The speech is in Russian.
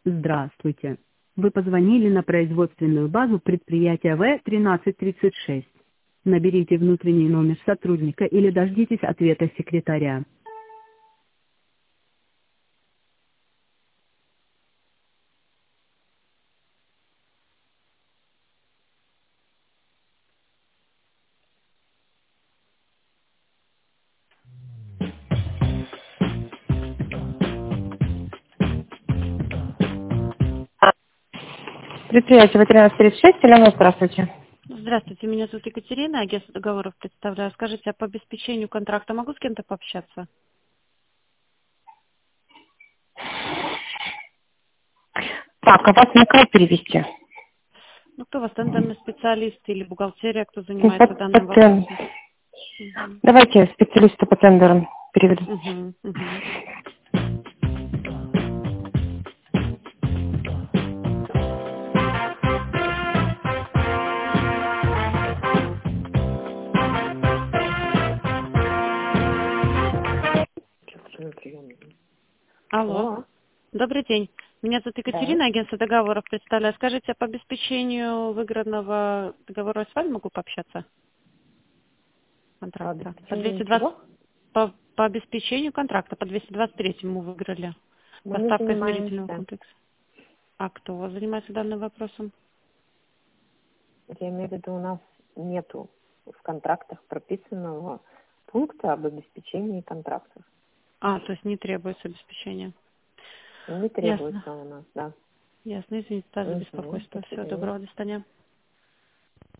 Здравствуйте. Вы позвонили на производственную базу предприятия В-1336. Наберите внутренний номер сотрудника или дождитесь ответа секретаря. Предприятие В-1336, Елена, здравствуйте. Здравствуйте, меня зовут Екатерина, агентство договоров представляю. Скажите, а по обеспечению контракта могу с кем-то пообщаться? Так, а вас на кого перевести? Ну, кто у вас, тендерный специалист или бухгалтерия, кто занимается данным По вопросом? Угу. Давайте специалиста по тендерам переведу. Угу, угу. Алло. Алло, Добрый день. Меня зовут да. Екатерина, агентство договоров представляю. Скажите, а по обеспечению выигранного договора с вами могу пообщаться? По Контракта. По обеспечению 220, чего? по обеспечению контракта, по 223 мы выиграли. Мы не Поставка измерительного занимаемся. комплекса. А кто у вас занимается данным вопросом? Я имею в виду, у нас нету в контрактах прописанного пункта об обеспечении контрактов. А, то есть не требуется обеспечение. Не Ясно. требуется у нас, да. Ясно. Извините, да, за Угу, беспокойство. до Всего свидания. доброго. До свидания.